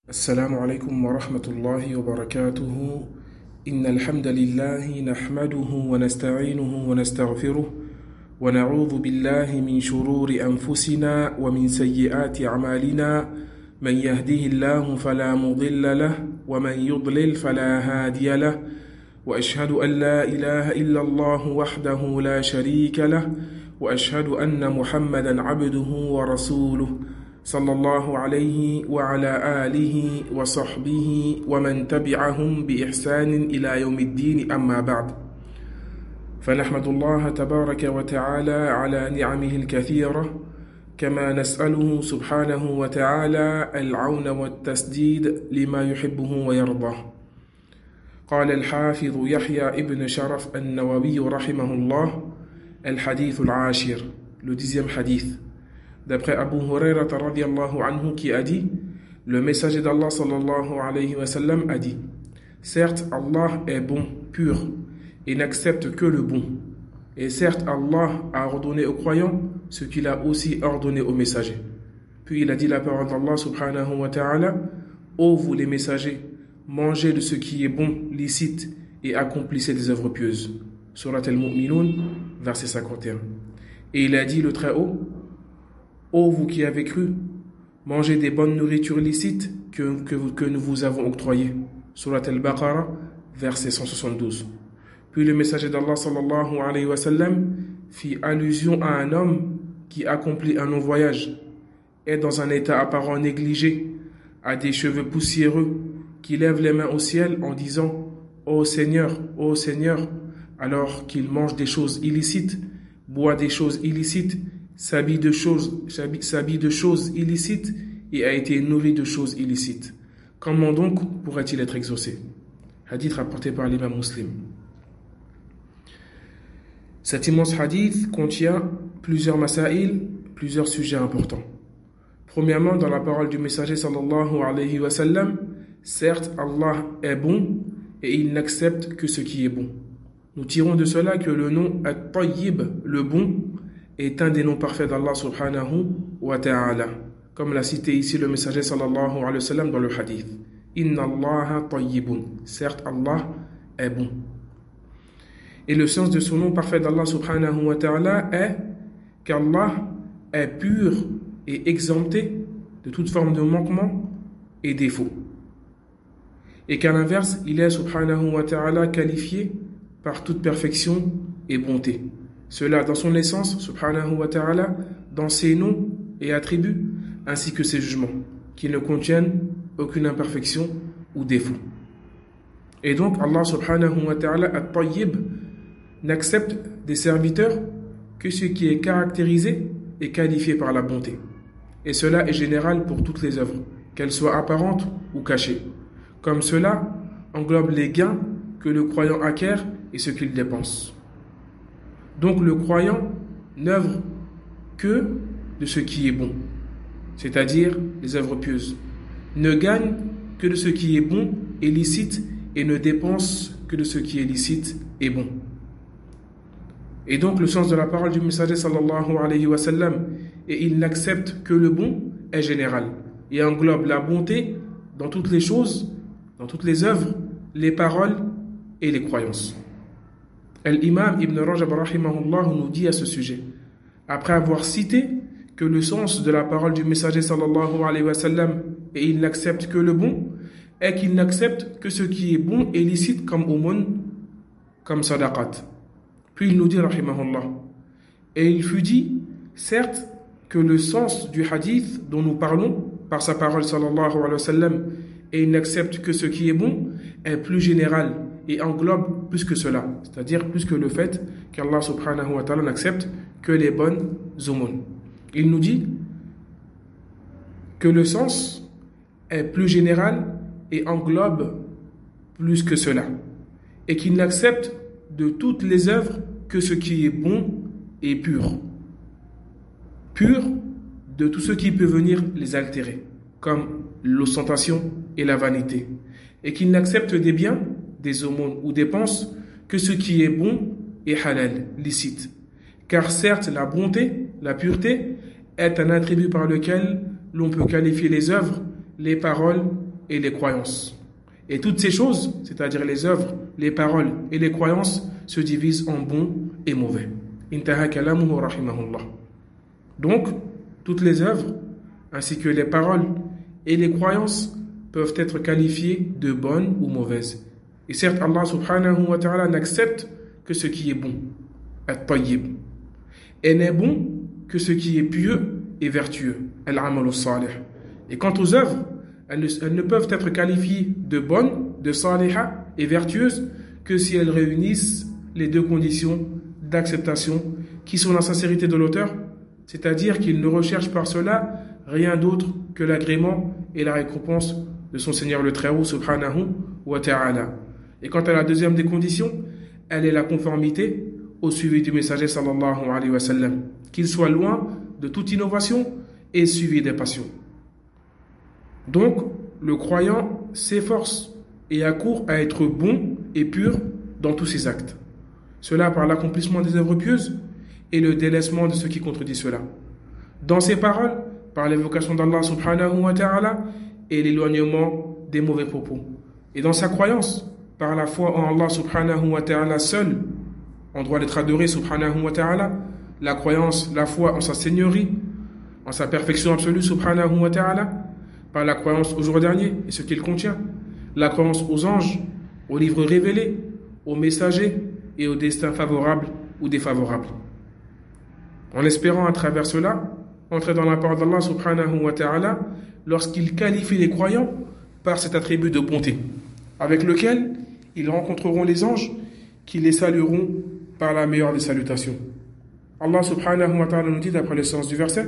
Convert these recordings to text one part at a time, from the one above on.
السلام عليكم ورحمة الله وبركاته. إن الحمد لله نحمده ونستعينه ونستغفره ونعوذ بالله من شرور أنفسنا ومن سيئات أعمالنا. من يهده الله فلا مضل له ومن يضلل فلا هادي له، وأشهد أن لا إله إلا الله وحده لا شريك له، وأشهد أن محمدا عبده ورسوله صلى الله عليه وعلى آله وصحبه ومن تبعهم بإحسان إلى يوم الدين. أما بعد، فنحمد الله تبارك وتعالى على نعمه الكثيرة، كما نسأله سبحانه وتعالى العون والتسديد لما يحبه ويرضاه. قال الحافظ يحيى ابن شرف النووي رحمه الله: الحديث العاشر, le 10e hadith, d'après Abu Huraira radiyallahu anhu, qui a dit: le messager d'Allah sallallahu alayhi wa sallam a dit: certes Allah est bon, pur, et n'accepte que le bon. Et certes Allah a ordonné aux croyants ce qu'il a aussi ordonné aux messagers. Puis il a dit la parole d'Allah subhanahu wa ta'ala: ô vous les messagers, mangez de ce qui est bon, licite, et accomplissez des œuvres pieuses. Surat al-Mu'minun, verset 51. Et il a dit le Très-Haut: ô vous qui avez cru, mangez des bonnes nourritures licites que nous vous avons octroyées. Surat al-Baqarah, verset 172. Puis le messager d'Allah sallallahu alayhi wa sallam fit allusion à un homme qui accomplit un long voyage, est dans un état apparent négligé, a des cheveux poussiéreux, qui lève les mains au ciel en disant: ô Seigneur, alors qu'il mange des choses illicites, boit des choses illicites, s'habille de choses illicites et a été nourri de choses illicites. Comment donc pourrait-il être exaucé? Hadith rapporté par l'imam Muslim. Cet immense hadith contient plusieurs masaïl, plusieurs sujets importants. Premièrement, dans la parole du messager sallallahu alayhi wa sallam, certes Allah est bon et il n'accepte que ce qui est bon. Nous tirons de cela que le nom At-Tayyib, le bon, est un des noms parfaits d'Allah subhanahu wa ta'ala, comme l'a cité ici le messager sallallahu alayhi wa sallam dans le hadith. Inna Allaha tayyibun, certes Allah est bon. Et le sens de son nom parfait d'Allah subhanahu wa ta'ala est qu'Allah est pur et exempté de toute forme de manquement et défaut. Et qu'à l'inverse, il est subhanahu wa ta'ala qualifié par toute perfection et bonté. Cela dans son essence, subhanahu wa ta'ala, dans ses noms et attributs, ainsi que ses jugements, qui ne contiennent aucune imperfection ou défaut. Et donc, Allah subhanahu wa ta'ala, at-tayyib, n'accepte des serviteurs que ce qui est caractérisé et qualifié par la bonté. Et cela est général pour toutes les œuvres, qu'elles soient apparentes ou cachées. Comme cela englobe les gains que le croyant acquiert et ce qu'il dépense. Donc le croyant n'œuvre que de ce qui est bon, c'est-à-dire les œuvres pieuses, ne gagne que de ce qui est bon et licite et ne dépense que de ce qui est licite et bon. Et donc le sens de la parole du messager sallallahu alayhi wa sallam, et il n'accepte que le bon, est général et englobe la bonté dans toutes les choses, dans toutes les œuvres, les paroles et les croyances. L'imam Ibn Rajab rahimahullah nous dit à ce sujet, après avoir cité que le sens de la parole du messager sallallahu alayhi wa sallam, et il n'accepte que le bon, est qu'il n'accepte que ce qui est bon et licite comme aumône, comme sadaqat. Puis il nous dit rahimahullah, et il fut dit, certes, que le sens du hadith dont nous parlons par sa parole sallallahu alayhi wa sallam, et il n'accepte que ce qui est bon, est plus général et englobe plus que cela, c'est-à-dire plus que le fait qu'Allah subhanahu wa ta'ala n'accepte que les bonnes aumônes. Il nous dit que le sens est plus général et englobe plus que cela, et qu'il n'accepte de toutes les œuvres que ce qui est bon et pur. Pur de tout ce qui peut venir les altérer, comme l'ostentation et la vanité, et qu'il n'accepte des biens, des aumônes ou dépenses que ce qui est bon et halal, licite. Car certes, la bonté, la pureté, est un attribut par lequel l'on peut qualifier les œuvres, les paroles et les croyances. Et toutes ces choses, c'est-à-dire les œuvres, les paroles et les croyances, se divisent en bons et mauvais. Intaha kalamuhu rahimahullah. Donc, toutes les œuvres, ainsi que les paroles et les croyances, peuvent être qualifiées de bonnes ou mauvaises. Et certes, Allah subhanahu wa ta'ala n'accepte que ce qui est bon, at-tayyib, et n'est bon que ce qui est pieux et vertueux, al-amal salih. Et quant aux œuvres, elles ne peuvent être qualifiées de bonnes, de saliha et vertueuses que si elles réunissent les deux conditions d'acceptation qui sont la sincérité de l'auteur, c'est-à-dire qu'il ne recherche par cela rien d'autre que l'agrément et la récompense de son Seigneur le Très-Haut subhanahu wa ta'ala. Et quant à la deuxième des conditions, elle est la conformité au suivi du messager sallallahu alayhi wa sallam, qu'il soit loin de toute innovation et suivi des passions. Donc, le croyant s'efforce et accourt à être bon et pur dans tous ses actes. Cela par l'accomplissement des œuvres pieuses et le délaissement de ce qui contredit cela. Dans ses paroles, par l'évocation d'Allah subhanahu wa ta'ala et l'éloignement des mauvais propos. Et dans sa croyance, par la foi en Allah subhanahu wa ta'ala seul, en droit d'être adoré subhanahu wa ta'ala, la croyance, la foi en sa seigneurie, en sa perfection absolue subhanahu wa ta'ala, par la croyance au jour dernier et ce qu'il contient, la croyance aux anges, aux livres révélés, aux messagers et au destin favorable ou défavorable. En espérant à travers cela entrer dans la parole d'Allah subhanahu wa ta'ala lorsqu'il qualifie les croyants par cet attribut de bonté, avec lequel ils rencontreront les anges qui les salueront par la meilleure des salutations. Allah subhanahu wa ta'ala nous dit d'après le sens du verset: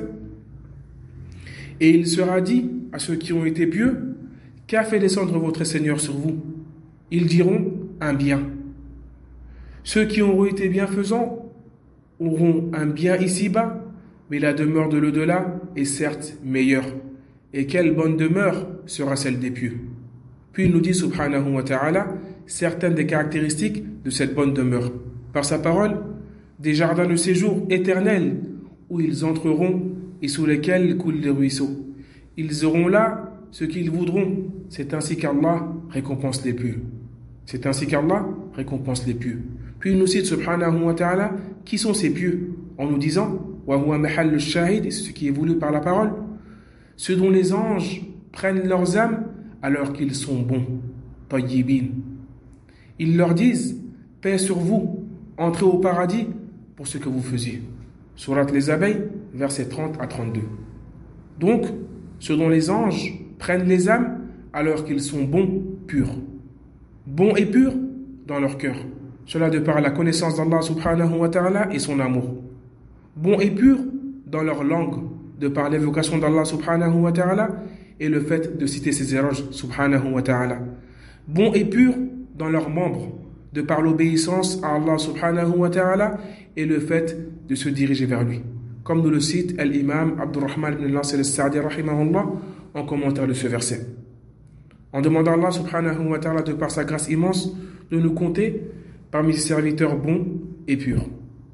et il sera dit à ceux qui ont été pieux, qu'a fait descendre votre Seigneur sur vous? Ils diront un bien. Ceux qui auront été bienfaisants auront un bien ici-bas, mais la demeure de l'au-delà est certes meilleure. Et quelle bonne demeure sera celle des pieux? Puis il nous dit subhanahu wa ta'ala certaines des caractéristiques de cette bonne demeure. Par sa parole, des jardins de séjour éternels où ils entreront et sous lesquels coulent les ruisseaux. Ils auront là ce qu'ils voudront. C'est ainsi qu'Allah récompense les pieux. C'est ainsi qu'Allah récompense les pieux. Puis il nous cite subhanahu wa ta'ala qui sont ces pieux en nous disant wa huwa mahall al-shahid, c'est ce qui est voulu par la parole, ceux dont les anges prennent leurs âmes alors qu'ils sont bons, tayyibin. Ils leur disent paix sur vous, entrez au paradis pour ce que vous faisiez. Sourate les abeilles, versets 30 à 32. Donc, ceux dont les anges prennent les âmes alors qu'ils sont bons, purs. Bons et purs dans leur cœur. Cela de par la connaissance d'Allah subhanahu wa ta'ala et son amour. Bons et purs dans leur langue, de par l'évocation d'Allah subhanahu wa ta'ala et le fait de citer ses éloges subhanahu wa ta'ala. Bons et purs dans leurs membres, de par l'obéissance à Allah subhanahu wa ta'ala et le fait de se diriger vers lui. Comme nous le cite l'imam Abdurrahman ibn Nasir al-Sa'di rahimahullah en commentaire de ce verset. En demandant à Allah subhanahu wa ta'ala de par sa grâce immense de nous compter parmi ses serviteurs bons et purs.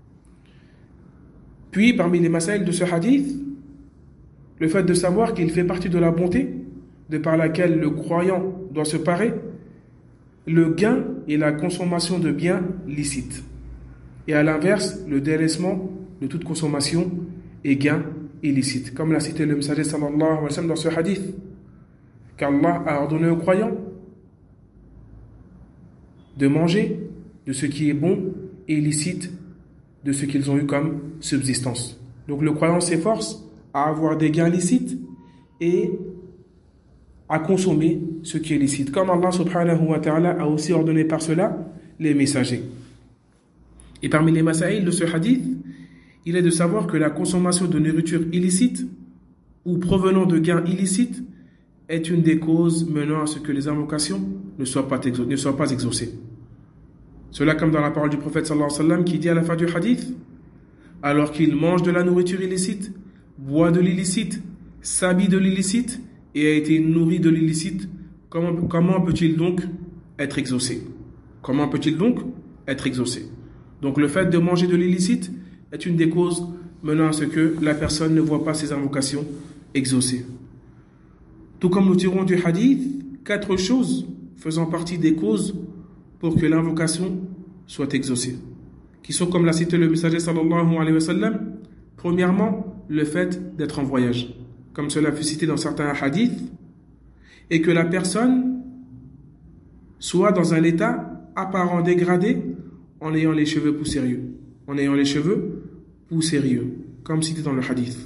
Puis parmi les masaïl de ce hadith, le fait de savoir qu'il fait partie de la bonté de par laquelle le croyant doit se parer, le gain et la consommation de biens licites. Et à l'inverse, le délaissement de toute consommation et gain illicite. Comme l'a cité le messager sallallahu alayhi wa sallam dans ce hadith, qu'Allah a ordonné aux croyants de manger de ce qui est bon et illicite de ce qu'ils ont eu comme subsistance. Donc le croyant s'efforce à avoir des gains licites et à consommer ce qui est licite. Comme Allah subhanahu wa ta'ala a aussi ordonné par cela les messagers. Et parmi les masaïl de ce hadith, il est de savoir que la consommation de nourriture illicite ou provenant de gains illicites est une des causes menant à ce que les invocations ne soient pas exaucées. Cela comme dans la parole du prophète sallallahu alayhi wa sallam qui dit à la fin du hadith: alors qu'il mange de la nourriture illicite, boit de l'illicite, s'habille de l'illicite et a été nourri de l'illicite, comment peut-il donc être exaucé? Comment peut-il donc être exaucé? Donc le fait de manger de l'illicite est une des causes menant à ce que la personne ne voit pas ses invocations exaucées. Tout comme nous tirons du hadith 4 choses faisant partie des causes pour que l'invocation soit exaucée, qui sont, comme l'a cité le messager sallallahu alayhi wa sallam, premièrement, le fait d'être en voyage, comme cela fut cité dans certains hadiths, et que la personne soit dans un état apparent dégradé en ayant les cheveux poussiéreux, comme cité dans le hadith.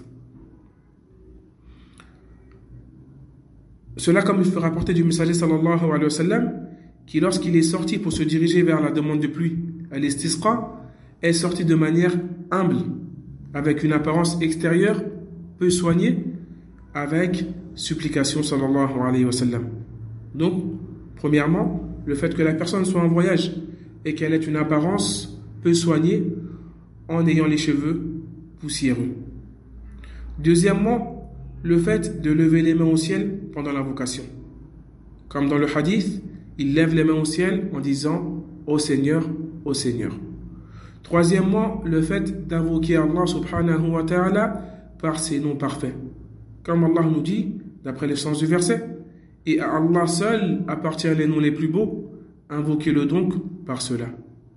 Cela, comme il fut rapporté du messager sallallahu alayhi wa sallam, qui lorsqu'il est sorti pour se diriger vers la demande de pluie, al-istisqa, est sorti de manière humble, avec une apparence extérieure peu soignée, avec supplication sallallahu alayhi wa sallam. Donc, premièrement, le fait que la personne soit en voyage et qu'elle ait une apparence peu soignée en ayant les cheveux poussiéreux. Deuxièmement, le fait de lever les mains au ciel pendant l'invocation. Comme dans le hadith, il lève les mains au ciel en disant « Ô Seigneur, ô Seigneur ». Troisièmement, le fait d'invoquer Allah subhanahu wa ta'ala par ses noms parfaits. Comme Allah nous dit, d'après le sens du verset, « Et à Allah seul appartiennent les noms les plus beaux, invoquez-le donc par cela ».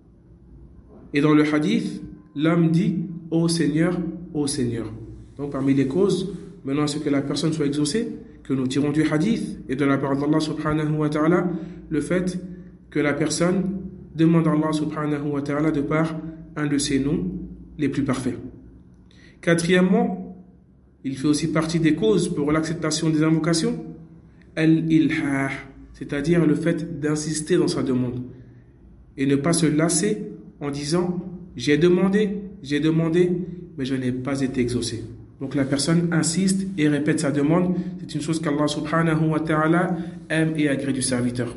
Et dans le hadith, l'homme dit « Ô Seigneur, ô Seigneur ». Donc parmi les causes, maintenant ce que la personne soit exaucée, que nous tirons du hadith et de la parole d'Allah subhanahu wa ta'ala, le fait que la personne demande à Allah subhanahu wa ta'ala de par un de ses noms les plus parfaits. Quatrièmement, il fait aussi partie des causes pour l'acceptation des invocations, al-ilhah, c'est-à-dire le fait d'insister dans sa demande et ne pas se lasser en disant j'ai demandé, mais je n'ai pas été exaucé. Donc la personne insiste et répète sa demande. C'est une chose qu'Allah subhanahu wa ta'ala aime et agrée du serviteur.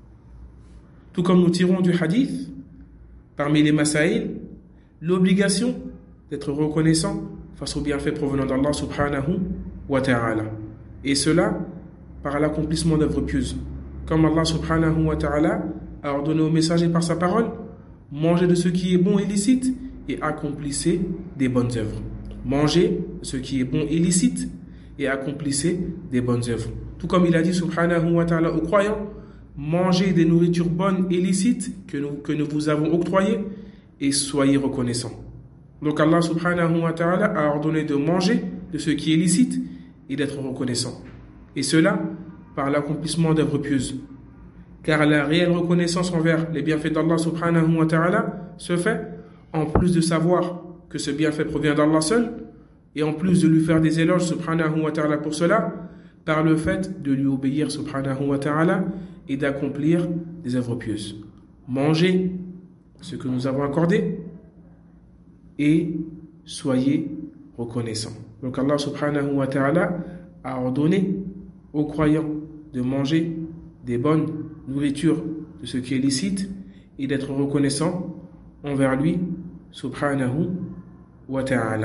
Tout comme nous tirons du hadith, parmi les masaïl, l'obligation d'être reconnaissant face aux bienfaits provenant d'Allah subhanahu wa ta'ala. Et cela par l'accomplissement d'œuvres pieuses. Comme Allah subhanahu wa ta'ala a ordonné aux messagers par sa parole, mangez de ce qui est bon et licite et accomplissez des bonnes œuvres. Mangez ce qui est bon et licite et accomplissez des bonnes œuvres. Tout comme il a dit subhanahu wa ta'ala aux croyants, mangez des nourritures bonnes et licites que nous vous avons octroyées et soyez reconnaissants. Donc Allah subhanahu wa ta'ala a ordonné de manger de ce qui est licite et d'être reconnaissant. Et cela par l'accomplissement d'œuvres pieuses. Car la réelle reconnaissance envers les bienfaits d'Allah subhanahu wa ta'ala se fait en plus de savoir que ce bienfait provient d'Allah seul, et en plus de lui faire des éloges subhanahu wa ta'ala pour cela, par le fait de lui obéir subhanahu wa ta'ala et d'accomplir des œuvres pieuses. Mangez ce que nous avons accordé et soyez reconnaissants. Donc Allah subhanahu wa ta'ala a ordonné aux croyants de manger des bonnes nourritures de ce qui est licite et d'être reconnaissants envers lui subhanahu wa ta'ala.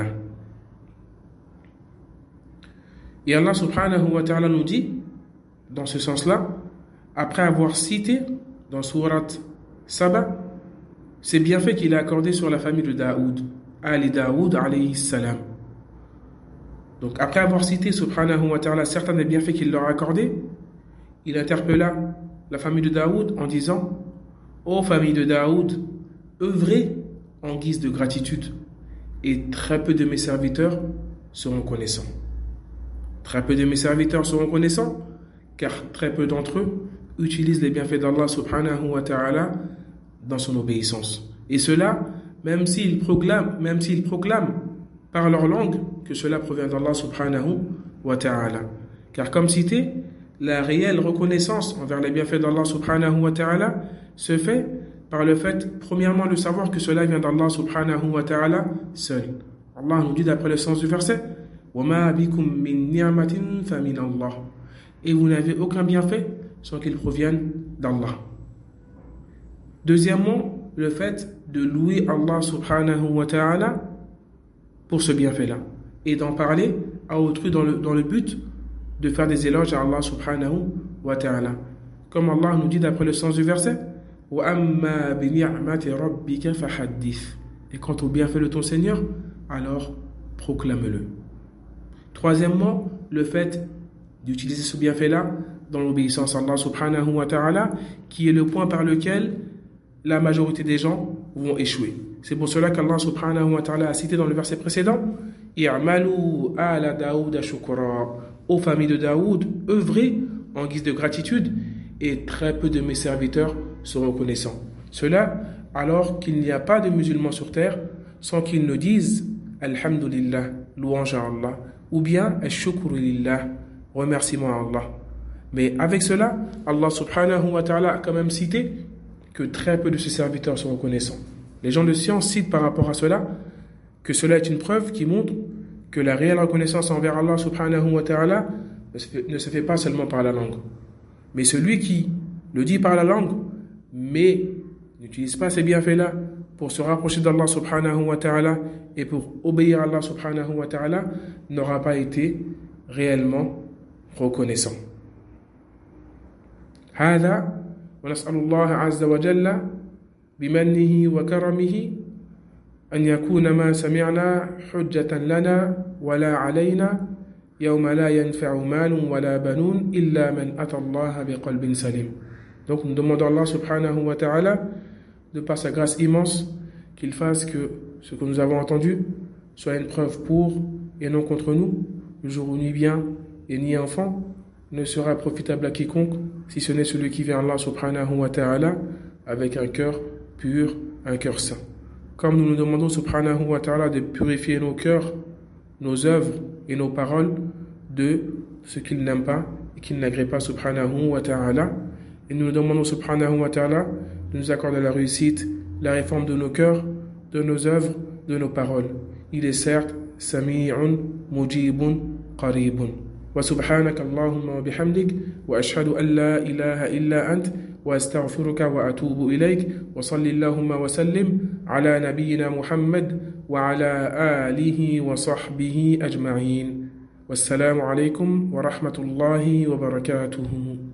Et Allah subhanahu wa ta'ala nous dit, dans ce sens-là, après avoir cité dans Surat Saba, ces bienfaits qu'il a accordés sur la famille de Daoud, Ali Daoud alayhi salam. Donc après avoir cité subhanahu wa ta'ala certains des bienfaits qu'il leur a accordés, il interpella la famille de Daoud en disant: ô famille de Daoud, œuvrez en guise de gratitude, et très peu de mes serviteurs seront connaissants. Très peu de mes serviteurs seront connaissants, car très peu d'entre eux utilisent les bienfaits d'Allah subhanahu wa ta'ala dans son obéissance. Et cela, même s'ils proclament par leur langue que cela provient d'Allah subhanahu wa ta'ala. Car comme cité, la réelle reconnaissance envers les bienfaits d'Allah subhanahu wa ta'ala se fait par le fait, premièrement, de savoir que cela vient d'Allah subhanahu wa ta'ala seul. Allah nous dit d'après le sens du verset: وَمَا بِكُم مِّن نِعْمَةٍ فَمِنَ اللَّهِ. Et vous n'avez aucun bienfait sans qu'il provienne d'Allah. Deuxièmement, le fait de louer Allah subhanahu wa ta'ala pour ce bienfait-là et d'en parler à autrui dans le but de faire des éloges à Allah subhanahu wa ta'ala. Comme Allah nous dit d'après le sens du verset: وَأَمَّا بِنِعْمَةِ رَبِّكَ فَحَدِّثْ. Et quant au bienfait de ton Seigneur, alors proclame-le. Troisièmement, le fait d'utiliser ce bienfait-là dans l'obéissance à Allah subhanahu wa ta'ala, qui est le point par lequel la majorité des gens vont échouer. C'est pour cela qu'Allah subhanahu wa ta'ala a cité dans le verset précédent « I'malu ala Daoud shukra » aux familles de Daoud, œuvrez en guise de gratitude, et très peu de mes serviteurs seront reconnaissants. Cela alors qu'il n'y a pas de musulmans sur terre sans qu'ils ne disent « Alhamdulillah » louange à Allah, ou bien « Shukru lillah » remerciement à Allah. Mais avec cela, Allah subhanahu wa ta'ala a quand même cité que très peu de ses serviteurs sont reconnaissants. Les gens de science citent par rapport à cela que cela est une preuve qui montre que la réelle reconnaissance envers Allah subhanahu wa ta'ala ne se fait pas seulement par la langue. Mais celui qui le dit par la langue, mais n'utilise pas ces bienfaits-là pour se rapprocher d'Allah subhanahu wa ta'ala et pour obéir à Allah subhanahu wa ta'ala, n'aura pas été réellement reconnaissant. هذا ونسأل الله عز وجل بمنه وكرمه أن يكون ما سمعنا حجة لنا ولا علينا يوم لا ينفع مال ولا بنون إلا من أتى الله بقلب سليم. Donc nous demandons à Allah subhanahu wa ta'ala de par sa grâce immense qu'il fasse que ce que nous avons entendu soit une preuve pour et non contre nous, le jour où ni bien et ni enfant ne sera profitable à quiconque si ce n'est celui qui vient à Allah subhanahu wa ta'ala avec un cœur pur, un cœur saint. Comme nous nous demandons subhanahu wa ta'ala de purifier nos cœurs, nos œuvres et nos paroles de ce qu'il n'aime pas et qu'il n'agrée pas subhanahu wa ta'ala. Et nous nous demandons subhanahu wa ta'ala de nous accorder la réussite, la réforme de nos cœurs, de nos œuvres, de nos paroles. Il est certes sami'un, mujibun, qaribun. وسبحانك اللهم وبحمدك وأشهد أن لا إله إلا أنت وأستغفرك وأتوب إليك وصل اللهم وسلم على نبينا محمد وعلى آله وصحبه أجمعين والسلام عليكم ورحمة الله وبركاته.